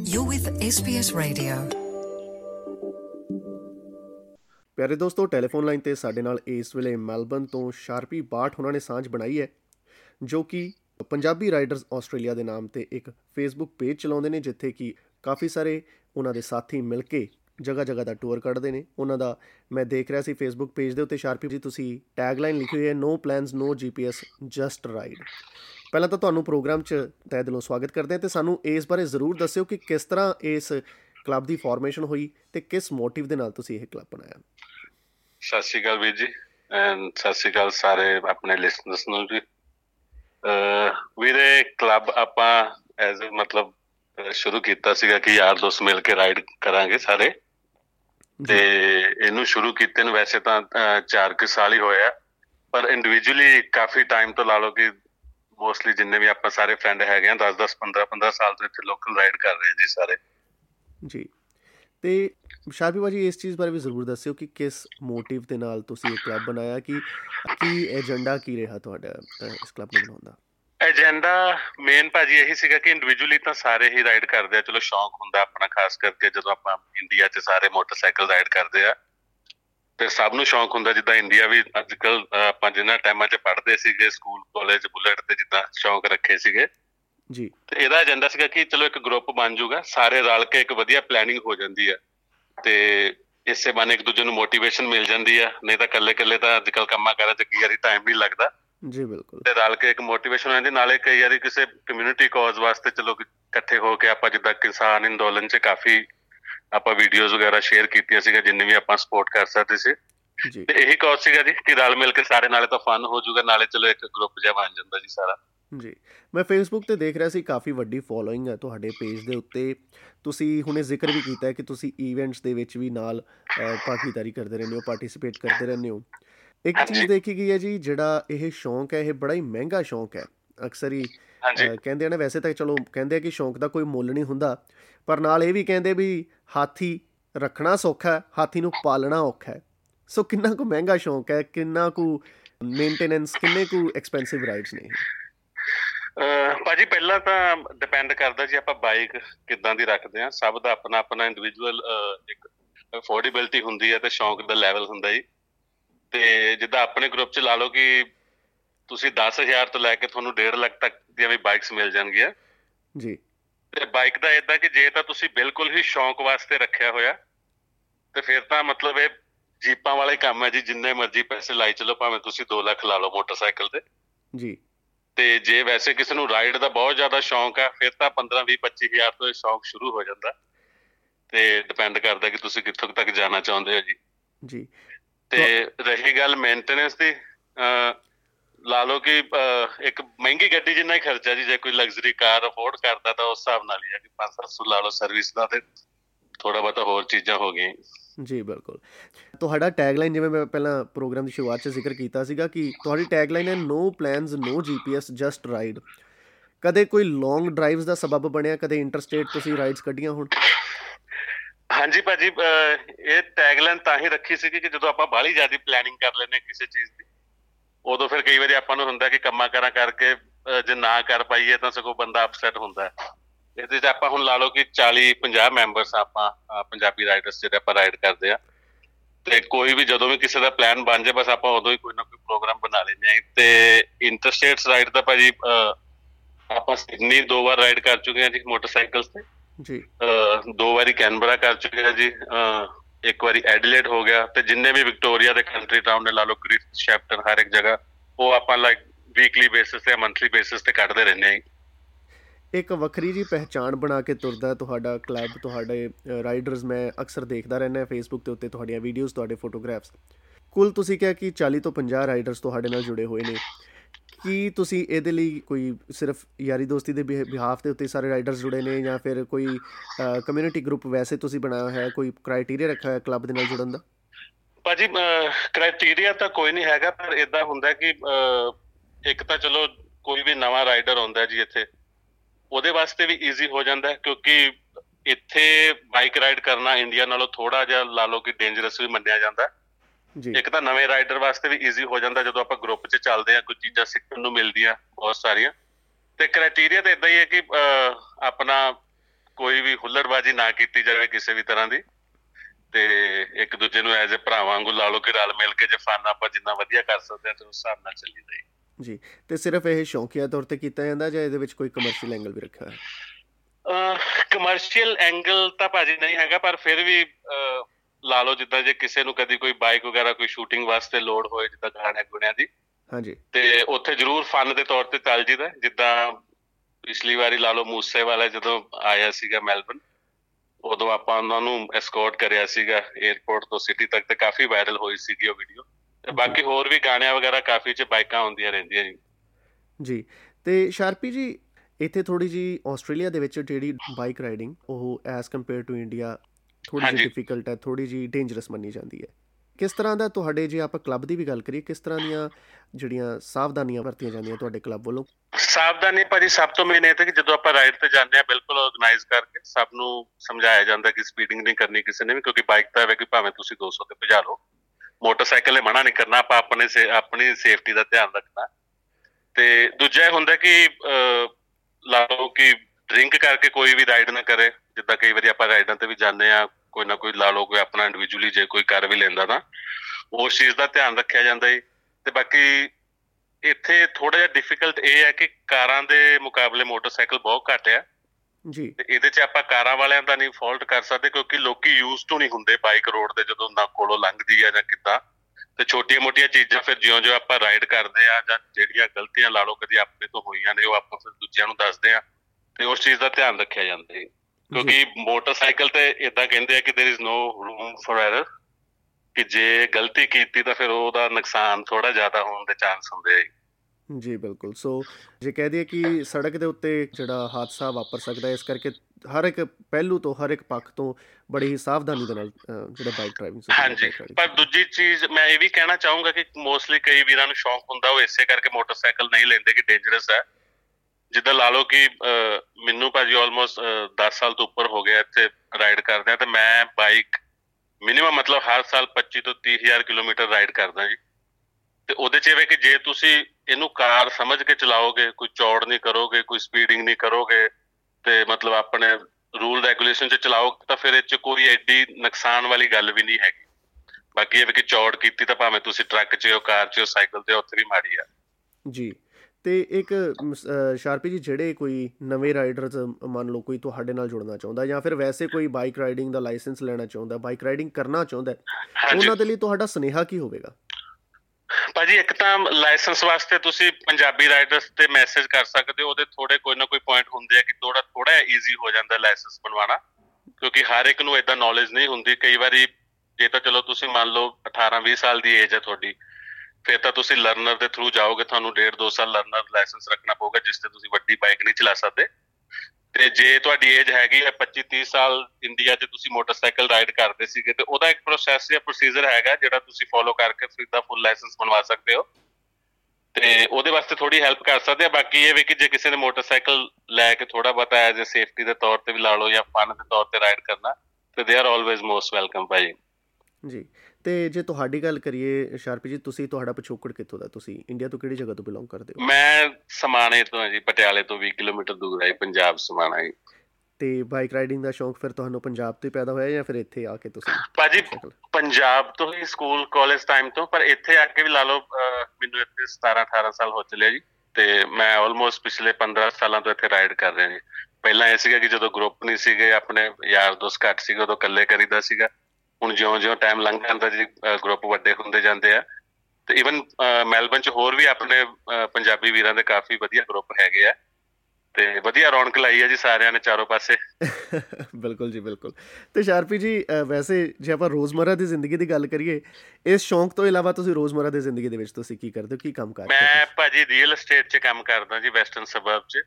You're with SBS Radio. ਪਿਆਰੇ ਦੋਸਤੋ, telephone line 'ਤੇ ਸਾਡੇ ਨਾਲ ਇਸ ਵੇਲੇ ਮੈਲਬਰਨ ਤੋਂ ਸ਼ਾਰਪੀ ਬਾਠ ਉਹਨਾਂ ਨੇ ਸਾਂਝ ਬਣਾਈ ਹੈ, ਜੋ ਕਿ ਪੰਜਾਬੀ ਰਾਈਡਰਸ ਆਸਟ੍ਰੇਲੀਆ ਦੇ ਨਾਮ 'ਤੇ ਇੱਕ ਫੇਸਬੁੱਕ ਪੇਜ ਚਲਾਉਂਦੇ ਨੇ, ਜਿੱਥੇ ਕਿ ਕਾਫੀ ਸਾਰੇ ਉਹਨਾਂ ਦੇ ਸਾਥੀ ਮਿਲ ਕੇ ਜਗ੍ਹਾ ਜਗ੍ਹਾ ਦਾ ਟੂਰ ਕੱਢਦੇ ਨੇ। ਉਹਨਾਂ ਦਾ ਮੈਂ ਦੇਖ ਰਿਹਾ ਸੀ ਫੇਸਬੁੱਕ ਪੇਜ ਦੇ ਉੱਤੇ, ਸ਼ਾਰਪੀ ਜੀ ਤੁਸੀਂ ਟੈਗਲਾਈਨ ਲਿਖੀ ਹੋਈ ਹੈ, no plans no GPS just ride. ਪਹਿਲਾਂ ਤਾਂ ਤੁਹਾਨੂੰ ਪ੍ਰੋਗਰਾਮ 'ਚ ਤਹਿ ਦਿਲੋਂ ਸਵਾਗਤ ਕਰਦੇ ਹਾਂ, ਅਤੇ ਸਾਨੂੰ ਇਸ ਬਾਰੇ ਜ਼ਰੂਰ ਦੱਸਿਓ ਕਿ ਕਿਸ ਤਰ੍ਹਾਂ ਇਸ ਕਲੱਬ ਦੀ ਫਾਰਮੇਸ਼ਨ ਹੋਈ ਅਤੇ ਕਿਸ ਮੋਟਿਵ ਦੇ ਨਾਲ ਤੁਸੀਂ ਇਹ ਕਲੱਬ ਬਣਾਇਆ। ਸਤਿ ਸ਼੍ਰੀ ਅਕਾਲ ਵੀਰ ਜੀ, ਐਂਡ ਸਤਿ ਸ਼੍ਰੀ ਅਕਾਲ ਸਾਰੇ ਆਪਣੇ ਲਿਸਨਰਸ ਨੂੰ ਜੀ। ਵੀਰੇ ਕਲੱਬ ਆਪਾਂ ਐਜ਼ ਮਤਲਬ ਸ਼ੁਰੂ ਕੀਤਾ ਸੀਗਾ ਕਿ ਯਾਰ ਦੋਸਤ ਮਿਲ ਕੇ ਰਾਈਡ ਕਰਾਂਗੇ ਸਾਰੇ, ਤੇ ਇਹਨੂੰ ਸ਼ੁਰੂ ਕੀਤੇ ਨੂੰ ਵੈਸੇ ਤਾਂ 4 ਕੁ ਸਾਲ ਹੀ ਹੋਇਆ, ਪਰ ਇੰਡੀਵਿਜੂਅਲੀ ਕਾਫੀ ਟਾਈਮ ਤੋਂ ਲਾ ਲਓ ਕਿ ਮੋਸਟਲੀ ਜਿੰਨੇ ਵੀ ਆਪਾਂ ਸਾਰੇ ਫਰੈਂਡ ਹੈਗੇ ਆ 10-10 15-15 ਸਾਲ ਤੋਂ ਇੱਥੇ ਲੋਕਲ ਰਾਈਡ ਕਰ ਰਹੇ ਜੀ ਸਾਰੇ ਜੀ। ਤੇ ਸ਼ਾਰਪੀ ਭਾਜੀ ਇਸ ਚੀਜ਼ ਬਾਰੇ ਵੀ ਜ਼ਰੂਰ ਦੱਸਿਓ ਕਿ ਕਿਸ ਮੋਟਿਵ ਦੇ ਨਾਲ ਤੁਸੀਂ ਇਹ ਕਲੱਬ ਬਣਾਇਆ, ਕੀ ਏਜੰਡਾ ਕੀ ਰਿਹਾ ਤੁਹਾਡਾ ਇਸ ਕਲੱਬ ਨੂੰ ਬਣਾਉਣ ਦਾ? ਏਜੰਡਾ ਮੇਨ ਭਾਜੀ ਇਹੀ ਸੀਗਾ ਕਿ ਇੰਡੀਵਿਜੂਅਲੀ ਤਾਂ ਸਾਰੇ ਹੀ ਰਾਈਡ ਕਰਦੇ ਆ, ਚਲੋ ਸ਼ੌਂਕ ਹੁੰਦਾ ਆਪਣਾ, ਖਾਸ ਕਰਕੇ ਜਦੋਂ ਆਪਾਂ ਇੰਡੀਆ 'ਚ ਸਾਰੇ ਮੋਟਰਸਾਈਕਲ ਰਾਈਡ ਕਰਦੇ ਆ ਤੇ ਸਭ ਨੂੰ ਸ਼ੌਂਕ ਹੁੰਦਾ। ਜਿੱਦਾਂ ਇੰਡੀਆ ਵੀ ਅੱਜ ਕੱਲ ਆਪਾਂ ਜਿੰਨਾ ਟਾਈਮਾਂ 'ਚ ਪੜ੍ਹਦੇ ਸੀਗੇ ਸਕੂਲ ਕਾਲਜ ਬੁਲਟ ਤੇ ਜਿੱਦਾਂ ਸ਼ੌਂਕ ਰੱਖੇ ਸੀਗੇ ਜੀ, ਤੇ ਇਹਦਾ ਏਜੰਡਾ ਸੀਗਾ ਕਿ ਚਲੋ ਇੱਕ ਗਰੁੱਪ ਬਣ ਜਾਊਗਾ, ਸਾਰੇ ਰਲ ਕੇ ਇੱਕ ਵਧੀਆ ਪਲੈਨਿੰਗ ਹੋ ਜਾਂਦੀ ਆ ਤੇ ਇਸੇ ਬਹਾਨੇ ਇੱਕ ਦੂਜੇ ਨੂੰ ਮੋਟੀਵੇਸ਼ਨ ਮਿਲ ਜਾਂਦੀ ਆ। ਨਹੀਂ ਤਾਂ ਇਕੱਲੇ ਤਾਂ ਅੱਜ ਕੱਲ ਕੰਮਾਂ ਕਾਰਾਂ 'ਚ ਕਈ ਵਾਰੀ ਟਾਈਮ ਨਹੀਂ ਲੱਗਦਾ ਜੀ, ਬਿਲਕੁਲ। ਤੇ ਰਲ ਕੇ ਇੱਕ ਮੋਟੀਵੇਸ਼ਨ ਹੋ ਜਾਂਦੀ, ਨਾਲੇ ਕਈ ਵਾਰੀ ਕਿਸੇ ਕਮਿਊਨਿਟੀ ਕਾਜ਼ ਵਾਸਤੇ ਚਲੋ ਇਕੱਠੇ ਹੋ ਕੇ ਆਪਾਂ ਜਿੱਦਾਂ ਕਿਸਾਨ ਅੰਦੋਲਨ 'ਚ ਕਾਫੀ ਆਪਾਂ ਵੀਡੀਓਜ਼ ਵਗੈਰਾ ਸ਼ੇਅਰ ਕੀਤੀਆਂ ਸੀਗਾ, ਜਿੰਨੇ ਵੀ ਆਪਾਂ ਸਪੋਰਟ ਕਰ ਸਕਦੇ ਸੀ। ਤੇ ਇਹੀ ਕਾਜ਼ ਸੀਗਾ ਜੀ ਕਿ ਰਲ ਮਿਲ ਕੇ ਸਾਰੇ, ਨਾਲੇ ਤਾਂ ਫਨ ਹੋ ਜਾਊਗਾ, ਨਾਲੇ ਚਲੋ ਇੱਕ ਗਰੁੱਪ ਜਿਹਾ ਬਣ ਜਾਂਦਾ ਜੀ ਸਾਰਾ ਜੀ। ਮੈਂ ਫੇਸਬੁੱਕ 'ਤੇ ਦੇਖ ਰਿਹਾ ਸੀ ਕਾਫੀ ਵੱਡੀ ਫੋਲੋਇੰਗ ਹੈ ਤੁਹਾਡੇ ਪੇਜ ਦੇ ਉੱਤੇ। ਤੁਸੀਂ ਹੁਣੇ ਜ਼ਿਕਰ ਵੀ ਕੀਤਾ ਕਿ ਤੁਸੀਂ ਈਵੈਂਟਸ ਦੇ ਵਿੱਚ ਵੀ ਨਾਲ ਭਾਗੀਦਾਰੀ ਕਰਦੇ ਰਹਿੰਦੇ ਹੋ, ਪਾਰਟੀਸਪੇਟ ਕਰਦੇ ਰਹਿੰਦੇ ਹੋ। ਇੱਕ ਚੀਜ਼ ਦੇਖੀ ਗਈ ਹੈ ਜੀ, ਜਿਹੜਾ ਇਹ ਸ਼ੌਂਕ ਹੈ ਇਹ ਬੜਾ ਹੀ ਮਹਿੰਗਾ ਸ਼ੌਂਕ ਹੈ। ਅਕਸਰ ਹੀ ਕਹਿੰਦੇ ਨੇ, ਵੈਸੇ ਤਾਂ ਚਲੋ ਕਹਿੰਦੇ ਆ ਕਿ ਸ਼ੌਂਕ ਦਾ ਕੋਈ ਮੁੱਲ ਨਹੀਂ ਹੁੰਦਾ, ਪਰ ਨਾਲ ਇਹ ਵੀ ਕਹਿੰਦੇ ਵੀ ਹਾਥੀ ਰੱਖਣਾ ਸੌਖਾ, ਹਾਥੀ ਨੂੰ ਪਾਲਣਾ ਔਖਾ ਹੈ। ਸੋ ਕਿੰਨਾ ਕੁ ਮਹਿੰਗਾ ਸ਼ੌਂਕ ਹੈ, ਕਿੰਨਾ ਕੁ ਮੇਨਟੇਨੈਂਸ, ਕਿੰਨੇ ਕੁ ਐਕਸਪੈਂਸਿਵ ਰਾਈਡਸ ਨੇ? ਭਾਜੀ ਪਹਿਲਾਂ ਤਾਂ ਡਿਪੈਂਡ ਕਰਦਾ ਜੀ ਆਪਾਂ ਬਾਈਕ ਕਿੱਦਾਂ ਦੀ ਰੱਖਦੇ ਹਾਂ, ਸਭ ਦਾ ਆਪਣਾ ਆਪਣਾ ਇੰਡੀਵਿਜੂਅਲ ਇੱਕ ਅਫੋਰਡੇਬਿਲਿਟੀ ਹੁੰਦੀ ਹੈ ਤੇ ਸ਼ੌਂਕ ਦਾ ਲੈਵਲ ਹੁੰਦਾ ਜੀ। ਤੇ ਜਿੱਦਾਂ ਆਪਣੇ ਗਰੁੱਪ 'ਚ ਲਾ ਲਓ ਕਿ ਤੁਸੀਂ 10,000 ਤੋਂ ਲੈ ਕੇ ਤੁਹਾਨੂੰ 1.5 ਲੱਖ ਤੱਕ ਦੀਆਂ ਵੀ ਬਾਈਕਸ ਮਿਲ ਜਾਣਗੀਆਂ ਜੀ। ਤੇ ਬਾਈਕ ਦਾ ਏਦਾਂ ਕਿ ਜੇ ਤਾਂ ਤੁਸੀਂ ਬਿਲਕੁਲ ਹੀ ਸ਼ੌਂਕ ਵਾਸਤੇ ਰੱਖਿਆ ਹੋਇਆ ਤੇ ਫਿਰ ਤਾਂ ਮਤਲਬ ਇਹ ਜੀਪਾਂ ਵਾਲਾ ਹੀ ਕੰਮ ਹੈ ਜੀ, ਜਿੰਨੇ ਮਰਜ਼ੀ ਪੈਸੇ ਲਾਈ ਚਲੋ, ਭਾਵੇਂ ਤੁਸੀਂ 2 ਲੱਖ ਲਾ ਲਓ ਮੋਟਰਸਾਈਕਲ ਤੇ ਜੀ। ਤੇ ਜੇ ਵੈਸੇ ਕਿਸੇ ਨੂੰ ਰਾਈਡ ਦਾ ਬਹੁਤ ਜ਼ਿਆਦਾ ਸ਼ੌਂਕ ਆ, ਫਿਰ ਤਾਂ 15, 20, 25,000 ਤੋਂ ਇਹ ਸ਼ੌਂਕ ਸ਼ੁਰੂ ਹੋ ਜਾਂਦਾ, ਤੇ ਡਿਪੈਂਡ ਕਰਦਾ ਕਿ ਤੁਸੀਂ ਕਿੱਥੋਂ ਤੱਕ ਜਾਣਾ ਚਾਹੁੰਦੇ ਹੋ ਜੀ ਜੀ। ਤੇ ਰਹੀ ਗੱਲ ਮੇਨਟੇਨੈਂਸ ਦੀ, ਲਾ ਲਓ ਕਿ ਇੱਕ ਮਹਿੰਗੀ ਗੱਡੀ ਜਿੰਨਾ ਹੀ ਖਰਚਾ ਜੀ, ਜੇ ਕੋਈ ਲਗਜ਼ਰੀ ਕਾਰ ਅਫੋਰਡ ਕਰਦਾ ਤਾਂ ਉਸ ਹਿਸਾਬ ਨਾਲ ਹੀ ਆ ਕਿ 500-700 ਲਾ ਲਓ ਸਰਵਿਸ ਦਾ, ਤੇ ਥੋੜਾ ਬਹੁਤਾ ਹੋਰ ਚੀਜ਼ਾਂ ਹੋ ਗਈਆਂ ਜੀ। ਬਿਲਕੁਲ। ਤੁਹਾਡਾ ਟੈਗਲਾਈਨ, ਜਿਵੇਂ ਮੈਂ ਪਹਿਲਾਂ ਪ੍ਰੋਗਰਾਮ ਦੀ ਸ਼ੁਰੂਆਤ 'ਚ ਜ਼ਿਕਰ ਕੀਤਾ ਸੀਗਾ ਕਿ ਤੁਹਾਡੀ ਟੈਗਲਾਈਨ ਹੈ no plans no GPS just ride. ਕਦੇ ਕੋਈ ਲੌਂਗ ਡਰਾਈਵਸ ਦਾ ਸਬਬ ਬਣਿਆ, ਕਦੇ ਇੰਟਰਸਟੇਟ ਤੁਸੀਂ ਰਾਈਡਸ ਕੱਢੀਆਂ ਹੋਣ? ਹਾਂਜੀ ਭਾਜੀ, ਇਹ ਟੈਗਲਾਈਨ ਤਾਂ ਹੀ ਰੱਖੀ ਸੀਗੀ ਕਿ ਜਦੋਂ ਆਪਾਂ ਬਾਹਲੀ ਜ਼ਿਆਦਾ ਪਲੈਨਿੰਗ ਕਰ ਲੈਂਦੇ ਕਿਸੇ ਚੀਜ਼ ਦੀ, ਉਦੋਂ ਫਿਰ ਕਈ ਵਾਰੀ ਆਪਾਂ ਨੂੰ ਹੁੰਦਾ ਕਿ ਕੰਮਾਂ ਕਾਰਾਂ ਕਰਕੇ ਜੇ ਨਾ ਕਰ ਪਾਈਏ ਤਾਂ ਸਗੋਂ ਬੰਦਾ ਅਪਸੈਟ ਹੁੰਦਾ। ਇਹਦੇ 'ਚ ਆਪਾਂ ਹੁਣ ਲਾ ਲਓ ਕਿ 40-50 ਮੈਂਬਰਸ ਆਪਾਂ ਪੰਜਾਬੀ ਰਾਈਡਰਸ ਜਿਹੜੇ ਆਪਾਂ ਰਾਈਡ ਕਰਦੇ ਆ, ਤੇ ਕੋਈ ਵੀ ਜਦੋਂ ਵੀ ਕਿਸੇ ਦਾ ਪਲਾਨ ਬਣ ਜਾਏ ਬਸ ਆਪਾਂ ਉਦੋਂ ਹੀ ਕੋਈ ਨਾ ਕੋਈ ਪ੍ਰੋਗਰਾਮ ਬਣਾ ਲੈਂਦੇ ਹਾਂ। ਤੇ ਇੰਟਰਸਟੇਟਸ ਰਾਈਡ ਦਾ ਭਾਜੀ ਆਪਾਂ ਸਿਡਨੀ 2 ਵਾਰ ਰਾਈਡ ਕਰ ਚੁੱਕੇ ਹਾਂ ਜੀ ਮੋਟਰਸਾਈਕਲ ਤੇ ਜੀ, 2 ਵਾਰੀ ਕੈਨਬਰਾ ਕਰ ਚੁੱਕੇ ਹਾਂ ਜੀ, 1 ਵਾਰੀ ਐਡੀਲੇਡ ਹੋ ਗਿਆ, ਤੇ ਜਿੰਨੇ ਵੀ ਵਿਕਟੋਰੀਆ ਦੇ ਕੰਟਰੀ ਟਾਊਨ ਨੇ ਲਾ ਲਓ, ਗ੍ਰਿਫ, ਸ਼ੈਪਟਨ, ਹਰ ਇੱਕ ਜਗ੍ਹਾ ਉਹ ਆਪਾਂ ਲਾਈਕ ਵੀਕਲੀ ਬੇਸਿਸ ਤੇ ਮੰਥਲੀ ਬੇਸਿਸ ਤੇ ਕੱਢਦੇ ਰਹਿੰਦੇ ਹਾਂ। ਇੱਕ ਵੱਖਰੀ ਜਿਹੀ ਪਹਿਚਾਣ ਬਣਾ ਕੇ ਤੁਰਦਾ ਤੁਹਾਡਾ ਕਲੱਬ, ਤੁਹਾਡੇ ਰਾਈਡਰਸ। ਮੈਂ ਅਕਸਰ ਦੇਖਦਾ ਰਹਿੰਦਾ ਫੇਸਬੁੱਕ ਦੇ ਉੱਤੇ ਤੁਹਾਡੀਆਂ ਵੀਡੀਓਜ਼, ਤੁਹਾਡੇ ਫੋਟੋਗ੍ਰਾਫਸ। ਕੁੱਲ ਤੁਸੀਂ ਕਿਹਾ ਕਿ 40 ਤੋਂ 50 ਰਾਈਡਰਸ ਤੁਹਾਡੇ ਨਾਲ ਜੁੜੇ ਹੋਏ ਨੇ। ਕੀ ਤੁਸੀਂ ਇਹਦੇ ਲਈ ਕੋਈ ਸਿਰਫ ਯਾਰੀ ਦੋਸਤੀ ਦੇ ਬਿਹਾਫ ਦੇ ਉੱਤੇ ਸਾਰੇ ਰਾਈਡਰਸ ਜੁੜੇ ਨੇ, ਜਾਂ ਫਿਰ ਕੋਈ ਕਮਿਊਨਿਟੀ ਗਰੁੱਪ ਵੈਸੇ ਤੁਸੀਂ ਬਣਾਇਆ ਹੈ, ਕੋਈ ਕ੍ਰਾਈਟੀਰੀਆ ਰੱਖਿਆ ਹੈ ਕਲੱਬ ਦੇ ਨਾਲ ਜੁੜਨ ਦਾ? ਭਾਜੀ ਕ੍ਰਾਈਟੀਰੀਆ ਤਾਂ ਕੋਈ ਨਹੀਂ ਹੈਗਾ, ਪਰ ਏਦਾਂ ਹੁੰਦਾ ਕਿ ਇੱਕ ਤਾਂ ਚਲੋ ਕੋਈ ਵੀ ਨਵਾਂ ਰਾਈਡਰ ਆਉਂਦਾ ਜੀ ਇੱਥੇ, ਉਹਦੇ ਵਾਸਤੇ ਵੀ ਈਜ਼ੀ ਹੋ ਜਾਂਦਾ, ਕਿਉਂਕਿ ਇੱਥੇ ਬਾਈਕ ਰਾਈਡ ਕਰਨਾ ਇੰਡੀਆ ਨਾਲੋਂ ਥੋੜਾ ਜਿਹਾ ਲਾ ਲਓ ਕਿ ਡੇਂਜਰਸ ਵੀ ਮੰਨਿਆ ਜਾਂਦਾ। ਇੱਕ ਤਾਂ ਨਵੇਂ ਰਾਈਡਰ ਵਾਸਤੇ ਵੀ ਈਜ਼ੀ ਹੋ ਜਾਂਦਾ, ਜਦੋਂ ਆਪਾਂ ਗਰੁੱਪ 'ਚ ਚੱਲਦੇ ਹਾਂ, ਕੁਝ ਚੀਜ਼ਾਂ ਸਿੱਖਣ ਨੂੰ ਮਿਲਦੀਆਂ ਬਹੁਤ ਸਾਰੀਆਂ। ਤੇ ਕ੍ਰਾਈਟੀਰੀਆ ਤਾਂ ਏਦਾਂ ਹੀ ਹੈ ਕਿ ਆਪਣਾ ਕੋਈ ਵੀ ਹੁੱਲੜਬਾਜ਼ੀ ਨਾ ਕੀਤੀ ਜਾਵੇ ਕਿਸੇ ਵੀ ਤਰ੍ਹਾਂ ਦੀ, ਤੇ ਇੱਕ ਦੂਜੇ ਨੂੰ ਐਜ਼ ਏ ਭਰਾਵਾਂ ਵਾਂਗੂ ਲਾ ਲਓ ਕਿ ਰਲ ਮਿਲ ਕੇ ਜੇ ਫਨ ਆਪਾਂ ਜਿੰਨਾ ਵਧੀਆ ਕਰ ਸਕਦੇ ਹਾਂ ਤੇ ਉਸ ਹਿਸਾਬ ਨਾਲ ਚੱਲੀ ਜਾਏ ਜੀ। ਤੇ ਸਿਰਫ ਇਹ ਸ਼ੌਕੀਆ ਤੌਰ ਤੇ ਕੀਤਾ ਜਾਂਦਾ ਜਾਂ ਇਹਦੇ ਵਿੱਚ ਕੋਈ ਕਮਰਸ਼ੀਅਲ ਐਂਗਲ ਵੀ ਰੱਖਿਆ ਹੈ? ਕਮਰਸ਼ੀਅਲ ਐਂਗਲ ਤਾਂ ਭਾਜੀ ਨਹੀਂ ਹੈਗਾ, ਪਰ ਫਿਰ ਵੀ ਲਾ ਲਓ ਜਿੱਦਾਂ ਜੇ ਕਿਸੇ ਨੂੰ ਕਦੀ ਕੋਈ ਬਾਈਕ ਵਗੈਰਾ ਕੋਈ ਸ਼ੂਟਿੰਗ ਵਾਸਤੇ ਲੋੜ ਹੋਏ ਜਿੱਦਾਂ ਗਾਣਿਆਂ ਗੁਣਿਆਂ ਦੀ, ਹਾਂਜੀ, ਤੇ ਉੱਥੇ ਜ਼ਰੂਰ ਫਨ ਦੇ ਤੌਰ ਤੇ ਚੱਲ ਜੀਦਾ। ਜਿੱਦਾਂ ਪਿਛਲੀ ਵਾਰੀ ਲਾ ਲਓ ਮੂਸੇ ਵਾਲਾ ਜਦੋਂ ਆਇਆ ਸੀਗਾ ਮੈਲਬਨ, ਉਦੋਂ ਆਪਾਂ ਉਹਨਾਂ ਨੂੰ ਐਸਕੋਰਟ ਕਰਿਆ ਸੀਗਾ ਏਅਰਪੋਰਟ ਤੋਂ ਸਿਟੀ ਤੱਕ, ਤੇ ਕਾਫੀ ਵਾਇਰਲ ਹੋਈ ਸੀਗੀ ਉਹ ਵੀਡੀਓ। ਤੇ ਬਾਕੀ ਹੋਰ ਵੀ ਗਾਣਿਆਂ ਵਗੈਰਾ ਕਾਫੀ 'ਚ ਬਾਈਕਾਂ ਆਉਂਦੀਆਂ ਰਹਿੰਦੀਆਂ ਜੀ। ਜੀ। ਤੇ ਸ਼ਾਰਪੀ ਜੀ, ਇੱਥੇ ਥੋੜ੍ਹੀ ਜਿਹੀ ਆਸਟ੍ਰੇਲੀਆ ਦੇ ਵਿੱਚ ਜਿਹੜੀ ਬਾਈਕ ਰਾਈਡਿੰਗ ਉਹ ਐਜ਼ ਕੰਪੇਅਰ ਟੂ ਇੰਡੀਆ ਥੋੜ੍ਹੀ ਜਿਹੀ ਡਿਫੀਕਲਟ ਹੈ, ਥੋੜ੍ਹੀ ਜਿਹੀ ਡੇਂਜਰਸ ਮੰਨੀ ਜਾਂਦੀ ਹੈ। ਕਿਸ ਤਰ੍ਹਾਂ ਦਾ ਤੁਹਾਡੇ, ਜੇ ਆਪਾਂ ਕਲੱਬ ਦੀ ਵੀ ਗੱਲ ਕਰੀਏ, ਕਿਸ ਤਰ੍ਹਾਂ ਦੀਆਂ ਜਿਹੜੀਆਂ ਸਾਵਧਾਨੀਆਂ ਵਰਤੀਆਂ ਜਾਂਦੀਆਂ ਤੁਹਾਡੇ ਕਲੱਬ ਵੱਲੋਂ? ਸਾਵਧਾਨੀ ਭਾਜੀ ਸਭ ਤੋਂ ਮੇਨ ਇਹ ਤੇ ਕਿ ਜਦੋਂ ਆਪਾਂ ਰਾਈਡ ਤੇ ਜਾਂਦੇ ਹਾਂ ਬਿਲਕੁਲ ਆਰਗੇਨਾਈਜ਼ ਕਰਕੇ ਸਭ ਨੂੰ ਸਮਝਾਇਆ ਜਾਂਦਾ ਕਿ ਸਪੀਡਿੰਗ ਨਹੀਂ ਕਰਨੀ ਕਿਸੇ ਨੇ ਵੀ, ਕਿਉਂਕਿ ਬਾਈਕ ਤਾਂ ਐਵੇਂ ਕਿ ਭਾਵੇਂ ਤੁਸੀਂ 200 ਤੇ ਭਜਾ ਲਓ, ਮੋਟਰਸਾਈਕਲ ਨੇ ਮਨਾ ਨਹੀਂ ਕਰਨਾ, ਆਪਾਂ ਆਪਣੀ ਸੇਫਟੀ ਦਾ ਧਿਆਨ ਰੱਖਣਾ। ਤੇ ਦੂਜਾ ਇਹ ਹੁੰਦਾ ਕਿ ਲਾ ਲਓ ਕਿ ਡਰਿੰਕ ਕਰਕੇ ਕੋਈ ਵੀ ਰਾਈਡ ਨਾ ਕਰੇ। ਜਿੱਦਾਂ ਕਈ ਵਾਰੀ ਆਪਾਂ ਰਾਈਡਾਂ ਤੇ ਵੀ ਜਾਂਦੇ ਹਾਂ, ਕੋਈ ਨਾ ਕੋਈ ਲਾ ਲਓ ਕੋਈ ਆਪਣਾ ਇੰਡੀਵਿਜੂਅਲੀ ਜੇ ਕੋਈ ਕਰ ਵੀ ਲੈਂਦਾ ਤਾਂ ਉਸ ਚੀਜ਼ ਦਾ ਧਿਆਨ ਰੱਖਿਆ ਜਾਂਦਾ ਜੀ। ਤੇ ਬਾਕੀ ਇੱਥੇ ਥੋੜਾ ਜਿਹਾ ਡਿਫੀਕਲਟ ਇਹ ਹੈ ਕਿ ਕਾਰਾਂ ਦੇ ਮੁਕਾਬਲੇ ਮੋਟਰਸਾਈਕਲ ਬਹੁਤ ਘੱਟ ਆ ਜੀ। ਤੇ ਇਹਦੇ 'ਚ ਆਪਾਂ ਕਾਰਾਂ ਵਾਲਿਆਂ ਦਾ ਨਹੀਂ ਫਾਲਟ ਕਰ ਸਕਦੇ, ਕਿਉਂਕਿ ਲੋਕੀ ਯੂਜ਼ ਟੂ ਨਹੀਂ ਹੁੰਦੇ ਬਾਈਕ ਰੋਡ ਤੇ ਜਦੋਂ ਨਾ ਕੋਲੋਂ ਲੰਘਦੀ ਆ ਜਾਂ ਕਿੱਦਾਂ। ਤੇ ਛੋਟੀਆਂ ਮੋਟੀਆਂ ਚੀਜ਼ਾਂ ਫਿਰ ਜਿਉਂ ਆਪਾਂ ਰਾਈਡ ਕਰਦੇ ਆ ਜਾਂ ਜਿਹੜੀਆਂ ਗਲਤੀਆਂ ਲਾ ਲਓ ਕਦੀ ਆਪਣੇ ਤੋਂ ਹੋਈਆਂ ਨੇ, ਉਹ ਆਪਾਂ ਫਿਰ ਦੂਜਿਆਂ ਨੂੰ ਦੱਸਦੇ ਆ ਤੇ ਉਸ ਚੀਜ਼ ਦਾ ਧਿਆਨ ਰੱਖਿਆ ਜਾਂਦਾ ਹੈ। ਕਿਉਂਕਿ ਮੋਟਰਸਾਈਕਲ ਤੇ ਏਦਾਂ ਕਹਿੰਦੇ ਆ ਕਿ there is no room for error, ਕਿ ਜੇ ਗਲਤੀ ਕੀਤੀ ਤਾਂ ਫਿਰ ਉਹਦਾ ਨੁਕਸਾਨ ਥੋੜਾ ਜ਼ਿਆਦਾ ਹੋਣ ਦੇ ਚਾਂਸ ਹੁੰਦੇ ਆ ਜੀ। ਬਿਲਕੁਲ। ਸੋ ਜੇ ਕਹਿ ਦਈਏ ਕਿ ਸੜਕ ਦੇ ਉੱਤੇ ਜਿਹੜਾ ਹਾਦਸਾ ਵਾਪਰ ਸਕਦਾ, ਇਸ ਕਰਕੇ ਹਰ ਇੱਕ ਪਹਿਲੂ ਤੋਂ, ਹਰ ਇੱਕ ਪੱਖ ਤੋਂ ਬੜੀ ਹੀ ਸਾਵਧਾਨੀ ਦੇ ਨਾਲ ਜਿਹੜਾ ਬਾਈਕ ਡਰਾਈਵਿੰਗ। ਹਾਂਜੀ, ਪਰ ਦੂਜੀ ਚੀਜ਼ ਮੈਂ ਇਹ ਵੀ ਕਹਿਣਾ ਚਾਹੂੰਗਾ ਕਿ ਮੋਸਟਲੀ ਕਈ ਵੀਰਾਂ ਨੂੰ ਸ਼ੌਂਕ ਹੁੰਦਾ, ਉਹ ਇਸੇ ਕਰਕੇ ਮੋਟਰਸਾਈਕਲ ਨਹੀਂ ਲੈਂਦੇ ਕਿ ਡੇਂਜਰਸ ਹੈ। ਜਿੱਦਾਂ ਲਾ ਲਓ ਕਿ ਮੈਨੂੰ ਭਾਜੀ ਆਲਮੋਸਟ 10 ਸਾਲ ਤੋਂ ਉੱਪਰ ਹੋ ਗਿਆ ਇੱਥੇ ਰਾਈਡ ਕਰਦੇ ਆ, ਤੇ ਮੈਂ ਬਾਈਕ ਮਿਨੀਮਮ ਮਤਲਬ ਹਰ ਸਾਲ 25 ਤੋਂ 30,000 ਕਿਲੋਮੀਟਰ ਰਾਈਡ ਕਰਦਾ ਜੀ। ਤੇ ਉਹਦੇ 'ਚ ਇਹ ਕਿ ਜੇ ਤੁਸੀਂ ਇਹਨੂੰ ਕਾਰ ਸਮਝ ਕੇ ਚਲਾਓਗੇ, ਕੋਈ ਚੌੜ ਨਹੀਂ ਕਰੋਗੇ, ਕੋਈ ਸਪੀਡਿੰਗ ਨਹੀਂ ਕਰੋਗੇ, ਤੇ ਮਤਲਬ ਆਪਣੇ ਰੂਲ ਰੈਗੂਲੇਸ਼ਨ 'ਚ ਚਲਾਓਗੇ ਤਾਂ ਫਿਰ ਇਹ 'ਚ ਕੋਈ ਐਡੀ ਨੁਕਸਾਨ ਵਾਲੀ ਗੱਲ ਵੀ ਨਹੀਂ ਹੈਗੀ। ਬਾਕੀ ਇਹ ਕਿ ਚੌੜ ਕੀਤੀ ਤਾਂ ਭਾਵੇਂ ਤੁਸੀਂ ਟਰੱਕ 'ਚ ਹੋ, ਕਾਰ 'ਚ ਹੋ, ਸਾਈਕਲ 'ਤੇ, ਉੱਥੇ ਵੀ ਮਾੜੀ ਆ ਜੀ। ਤੇ ਇੱਕ ਸ਼ਾਰਪੀ ਜੀ, ਜਿਹੜੇ ਕੋਈ ਨਵੇਂ ਰਾਈਡਰਸ ਮੰਨ ਲਓ ਕੋਈ ਤੁਹਾਡੇ ਨਾਲ ਜੁੜਨਾ ਚਾਹੁੰਦਾ ਜਾਂ ਫਿਰ ਵੈਸੇ ਕੋਈ ਬਾਈਕ ਰਾਈਡਿੰਗ ਦਾ ਲਾਇਸੈਂਸ ਲੈਣਾ ਚਾਹੁੰਦਾ, ਬਾਈਕ ਰਾਈਡਿੰਗ ਕਰਨਾ ਚਾਹੁੰਦਾ, ਉਹਨਾਂ ਦੇ ਲਈ ਤੁਹਾਡਾ ਸੁਨੇਹਾ ਕੀ ਹੋਵੇਗਾ? ਭਾਜੀ ਇੱਕ ਤਾਂ ਲਾਇਸੈਂਸ ਵਾਸਤੇ ਤੁਸੀਂ ਪੰਜਾਬੀ ਰਾਈਡਰਸ ਤੇ ਮੈਸੇਜ ਕਰ ਸਕਦੇ ਹੋ, ਉਹਦੇ ਥੋੜੇ ਕੋਈ ਨਾ ਕੋਈ ਪੁਆਇੰਟ ਹੁੰਦੇ ਆ ਕਿ ਥੋੜਾ ਈਜ਼ੀ ਹੋ ਜਾਂਦਾ ਲਾਇਸੈਂਸ ਬਣਵਾਉਣਾ, ਕਿਉਂਕਿ ਹਰ ਇੱਕ ਨੂੰ ਏਦਾਂ ਨੌਲੇਜ ਨਹੀਂ ਹੁੰਦੀ। ਕਈ ਵਾਰੀ ਜੇ ਤਾਂ ਚਲੋ ਤੁਸੀਂ ਮੰਨ ਲਓ 18-20 ਸਾਲ ਦੀ ਏਜ ਹੈ ਤੁਹਾਡੀ, ਫਿਰ ਤਾਂ ਤੁਸੀਂ ਲਰਨਰ ਦੇ ਥਰੂ ਜਾਓਗੇ, ਤੁਹਾਨੂੰ 1.5-2 ਸਾਲ ਲਰਨਰ ਲਾਇਸੈਂਸ ਰੱਖਣਾ ਪਊਗਾ, ਜਿਸ ਤੇ ਤੁਸੀਂ ਵੱਡੀ ਬਾਈਕ ਨਹੀਂ ਚਲਾ ਸਕਦੇ। ਤੇ ਜੇ ਤੁਹਾਡੀ ਏਜ ਹੈਗੀ ਹੈ 25-30 ਸਾਲ, ਇੰਡੀਆ 'ਚ ਤੁਸੀਂ ਮੋਟਰਸਾਈਕਲ ਰਾਈਡ ਕਰਦੇ ਸੀਗੇ, ਤੇ ਉਹਦਾ ਇੱਕ ਪ੍ਰੋਸੈਸ ਜਾਂ ਪ੍ਰੋਸੀਜਰ ਹੈਗਾ ਜਿਹੜਾ ਤੁਸੀਂ ਫੋਲੋ ਕਰਕੇ ਸਿੱਧਾ ਫੁੱਲ ਲਾਇਸੈਂਸ ਬਣਵਾ ਸਕਦੇ ਹੋ, ਤੇ ਉਹਦੇ ਵਾਸਤੇ ਥੋੜੀ ਹੈਲਪ ਕਰ ਸਕਦੇ ਆ। ਬਾਕੀ ਇਹ ਵੀ ਕਿ ਜੇ ਕਿਸੇ ਨੇ ਮੋਟਰਸਾਈਕਲ ਲੈ ਕੇ ਥੋੜਾ ਬਹੁਤਾ ਐਜ਼ ਏ ਸੇਫਟੀ ਦੇ ਤੌਰ ਤੇ ਵੀ ਲਾ ਲਓ ਜਾਂ ਫਨ ਦੇ ਤੌਰ ਤੇ ਰਾਈਡ ਕਰਨਾ, ਤੇ they are always most welcome ਭਾਈ ਜੀ। ਤੇ ਜੇ ਤੁਹਾਡੀ ਗੱਲ ਕਰੀਏ ਸ਼ਾਰਪੀ ਜੀ, ਤੁਹਾਡਾ ਪਿਛੋਕੜ ਕਿੱਥੋਂ ਦਾ? ਤੁਸੀਂ ਇੰਡੀਆ ਤੋਂ ਕਿਹੜੀ ਜਗ੍ਹਾ ਤੋਂ ਬਿਲੋਂਗ ਕਰਦੇ ਹੋ? ਮੈਂ ਸਮਾਣੇ ਤੋਂ ਹਾਂ ਜੀ, ਪਟਿਆਲੇ ਤੋਂ 20 ਕਿਲੋਮੀਟਰ ਦੂਰ ਹੈ ਪੰਜਾਬ, ਸਮਾਣਾ ਜੀ। ਤੇ ਬਾਈਕ ਰਾਈਡਿੰਗ ਦਾ ਸ਼ੌਂਕ ਫਿਰ ਤੁਹਾਨੂੰ ਪੰਜਾਬ ਤੋਂ ਹੀ ਪੈਦਾ ਹੋਇਆ ਜਾਂ ਫਿਰ ਇੱਥੇ ਆ ਕੇ ਤੁਸੀਂ? ਭਾਜੀ ਪੰਜਾਬ ਤੋਂ ਹੀ, ਸਕੂਲ ਕਾਲਜ ਟਾਈਮ ਤੋਂ, ਪਰ ਇੱਥੇ ਆ ਕੇ ਵੀ ਲਾ ਲਓ ਮੈਨੂੰ ਇੱਥੇ 17-18 ਸਾਲ ਹੋ ਚੱਲਿਆ ਜੀ, ਤੇ ਮੈਂ ਆਲਮੋਸਟ ਪਿਛਲੇ 15 ਸਾਲਾਂ ਤੋਂ ਇੱਥੇ ਰਾਈਡ ਕਰ ਰਿਹਾ ਜੀ। ਪਹਿਲਾਂ ਇਹ ਸੀਗਾ ਕਿ ਜਦੋਂ ਗਰੁੱਪ ਨਹੀਂ ਸੀਗੇ, ਆਪਣੇ ਯਾਰ ਦੋਸਤ ਘੱਟ ਸੀਗੇ, ਉਦੋਂ ਇਕੱਲੇ ਕਰੀਦਾ ਸੀਗਾ। ਹੁਣ ਜਿਉਂ ਟਾਈਮ ਲੰਘ ਜਾਂਦਾ ਜੀ, ਗਰੁੱਪ ਵੱਡੇ ਹੁੰਦੇ ਜਾਂਦੇ ਆ, ਤੇ ਈਵਨ ਮੈਲਬਨ 'ਚ ਹੋਰ ਵੀ ਆਪਣੇ ਪੰਜਾਬੀ ਵੀਰਾਂ ਦੇ ਕਾਫੀ ਵਧੀਆ ਗਰੁੱਪ ਹੈਗੇ ਆ, ਤੇ ਵਧੀਆ ਰੌਣਕ ਲਾਈ ਹੈ ਜੀ ਸਾਰਿਆਂ ਨੇ ਚਾਰੋਂ ਪਾਸੇ। ਬਿਲਕੁਲ ਜੀ, ਬਿਲਕੁਲ। ਤੇ ਸ਼ਾਰਪੀ ਜੀ, ਵੈਸੇ ਜੇ ਆਪਾਂ ਰੋਜ਼ਮਰਾ ਦੀ ਜ਼ਿੰਦਗੀ ਦੀ ਗੱਲ ਕਰੀਏ, ਇਸ ਸ਼ੌਂਕ ਤੋਂ ਇਲਾਵਾ ਤੁਸੀਂ ਰੋਜ਼ਮਰਾ ਦੀ ਜ਼ਿੰਦਗੀ ਦੇ ਵਿੱਚ ਤੁਸੀਂ ਕੀ ਕਰਦੇ ਹੋ, ਕੀ ਕੰਮ ਕਰਦੇ ਹੋ? ਮੈਂ ਭਾਜੀ ਰੀਅਲ ਐਸਟੇਟ 'ਚ ਕੰਮ ਕਰਦਾ ਜੀ, ਵੈਸਟਰਨ ਸਬਰਬ 'ਚ,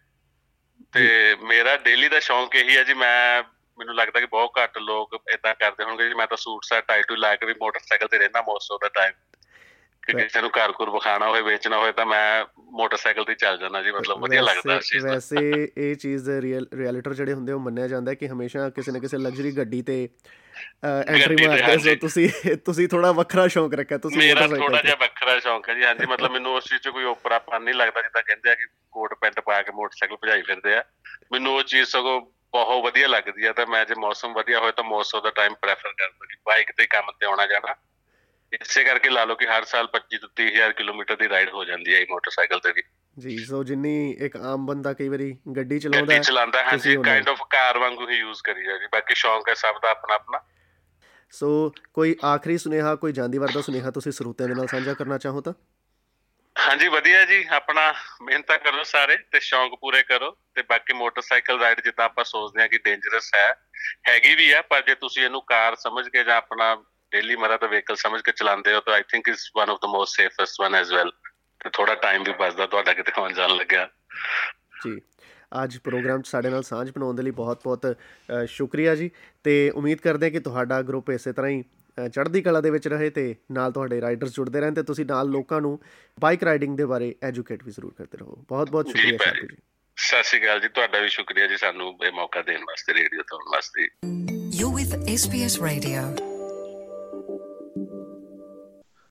ਤੇ ਮੇਰਾ ਡੇਲੀ ਦਾ ਸ਼ੌਂਕ ਇਹੀ ਹੈ ਜੀ। ਮੈਨੂੰ ਲੱਗਦਾ ਕਿ ਬਹੁਤ ਘੱਟ ਲੋਕ ਏਦਾਂ ਕਰਦੇ ਹੋਣਗੇ ਜੀ। ਮੈਂ ਤਾਂ suit ਸਾਟ tie to law K we motorcycle ਤੇ ਰਹਿੰਦਾ ਮੋਸਟ ਆਫ ਦਾ ਟਾਈਮ, ਕਿ ਕਿਸੇ ਨੂੰ ਘਰ ਘੁਰ ਵਿਖਾਣਾ ਹੋਵੇ, ਵੇਚਣਾ ਹੋਵੇ, ਤਾਂ ਮੈਂ ਮੋਟਰਸਾਈਕਲ ਤੇ ਚੱਲ ਜਾਂਦਾ ਜੀ। ਮਤਲਬ ਵਧੀਆ ਲੱਗਦਾ। ਵੈਸੇ ਇਹ ਚੀਜ਼ ਰੀਅਲਿਟਰ ਜਿਹੜੇ ਹੁੰਦੇ ਉਹ ਮੰਨਿਆ ਜਾਂਦਾ ਕਿ ਹਮੇਸ਼ਾ ਕਿਸੇ ਨਾ ਕਿਸੇ ਲਗਜ਼ਰੀ ਗੱਡੀ ਤੇ ਐਂਟਰੀ ਮਾਰਦੇ। ਤੁਸੀਂ ਥੋੜਾ ਵੱਖਰਾ ਸ਼ੌਂਕ ਰੱਖਿਆ। ਮੇਰਾ ਥੋੜਾ ਜਿਹਾ ਵੱਖਰਾ ਸ਼ੌਂਕ ਹੈ ਜੀ। ਹਾਂਜੀ, ਮਤਲਬ ਮੈਨੂੰ ਉਸ ਚੀਜ਼ 'ਚ ਕੋਈ ਓਪਰਾਪਨ ਨਹੀਂ ਲੱਗਦਾ। ਜਿੱਦਾਂ ਕਹਿੰਦੇ ਆ ਕਿ ਕੋਟ ਪੈਂਟ ਪਾ ਕੇ ਮੋਟਰਸਾਈਕਲ ਭਜਾਈ ਫਿਰਦੇ ਆ, ਮੈਨੂੰ ਉਹ ਚੀਜ਼ ਸਗੋਂ ਬਹੁਤ ਵਧੀਆ ਲੱਗਦੀ ਆ। ਤਾਂ ਮੈਂ ਜੇ ਮੌਸਮ ਵਧੀਆ ਹੋਏ ਤਾਂ most of the time prefer ਕਰਦਾ ਕਿ ਬਾਈਕ ਤੇ ਕੰਮ ਤੇ ਆਉਣਾ ਜਾਣਾ। ਇਸੇ ਕਰਕੇ ਲਾ ਲਓ ਕਿ ਹਰ ਸਾਲ 25 ਤੋਂ 30,000 ਕਿਲੋਮੀਟਰ ਦੀ ਰਾਈਡ ਹੋ ਜਾਂਦੀ ਹੈ ਮੋਟਰਸਾਈਕਲ ਤੇ ਵੀ ਜੀ। ਸੋ ਜਿੰਨੀ ਇੱਕ ਆਮ ਬੰਦਾ ਕਈ ਵਾਰੀ ਗੱਡੀ ਚਲਾਉਂਦਾ, ਹਾਂਜੀ, ਕਾਈਂਡ ਆਫ ਕਾਰ ਵਾਂਗੂ ਹੀ ਯੂਜ਼ ਕਰੀ ਜਾ ਜੀ। ਬਾਕੀ ਸ਼ੌਂਕ ਹੈ ਸਭ ਦਾ ਆਪਣਾ ਆਪਣਾ। ਸੋ ਕੋਈ ਆਖਰੀ ਸੁਨੇਹਾ, ਕੋਈ ਜਾਂਦੀ ਵਾਰ ਦਾ ਸੁਨੇਹਾ ਤੁਸੀਂ ਸਰੋਤਿਆਂ ਦੇ ਨਾਲ ਸਾਂਝਾ ਕਰਨਾ ਚਾਹੋ ਤਾਂ? ਹਾਂਜੀ, ਵਧੀਆ ਜੀ। ਆਪਣਾ ਮਿਹਨਤਾਂ ਕਰੋ ਸਾਰੇ ਤੇ ਸ਼ੌਂਕ ਪੂਰੇ ਕਰੋ। ਤੇ ਬਾਕੀ ਮੋਟਰਸਾਈਕਲ ਰਾਈਡ ਜਿੱਦਾਂ ਆਪਾਂ ਸੋਚਦੇ ਹਾਂ ਕਿ ਡੇਂਜਰਸ ਹੈਗੀ ਵੀ ਆ, ਪਰ ਜੇ ਤੁਸੀਂ ਇਹਨੂੰ ਕਾਰ ਸਮਝ ਕੇ ਜਾਂ ਆਪਣਾ ਡੇਲੀ ਮਰਾ ਦਾ ਵਹੀਕਲ ਸਮਝ ਕੇ ਚਲਾਉਂਦੇ ਹੋ ਤਾਂ I think is one of the most safest one as well. ਤੇ ਥੋੜਾ ਟਾਈਮ ਵੀ ਬਚਦਾ ਤੁਹਾਡਾ ਕਿਤੇ ਆਉਣ ਜਾਣ ਲੱਗਿਆ ਜੀ। ਅੱਜ ਪ੍ਰੋਗਰਾਮ 'ਚ ਸਾਡੇ ਨਾਲ ਸਾਂਝ ਬਣਾਉਣ ਦੇ ਲਈ ਬਹੁਤ ਬਹੁਤ ਸ਼ੁਕਰੀਆ ਜੀ। ਤੇ ਉਮੀਦ ਕਰਦੇ ਕਿ ਤੁਹਾਡਾ ਗਰੁੱਪ ਇਸੇ ਤਰ੍ਹਾਂ ਹੀ ਚੜ੍ਹਦੀ ਕਲਾ ਦੇ ਵਿੱਚ ਰਹੇ ਤੇ ਨਾਲ ਤੁਹਾਡੇ ਰਾਈਡਰਸ ਜੁੜਦੇ ਰਹਿਣ ਤੇ ਤੁਸੀਂ ਨਾਲ ਲੋਕਾਂ ਨੂੰ ਬਾਈਕ ਰਾਈਡਿੰਗ ਦੇ ਬਾਰੇ ਐਜੂਕੇਟ ਵੀ ਜ਼ਰੂਰ ਕਰਦੇ ਰਹੋ। ਬਹੁਤ ਬਹੁਤ ਸ਼ੁਕਰੀਆ ਸ਼ਾਰਪੀ ਜੀ। ਸਤਿ ਸ਼੍ਰੀ ਅਕਾਲ ਜੀ। ਤੁਹਾਡਾ ਵੀ ਸ਼ੁਕਰੀਆ ਜੀ ਸਾਨੂੰ ਇਹ ਮੌਕਾ ਦੇਣ ਵਾਸਤੇ, ਰੇਡੀਓ ਤੋਂ ਵਾਸਤੇ। You're with SBS Radio.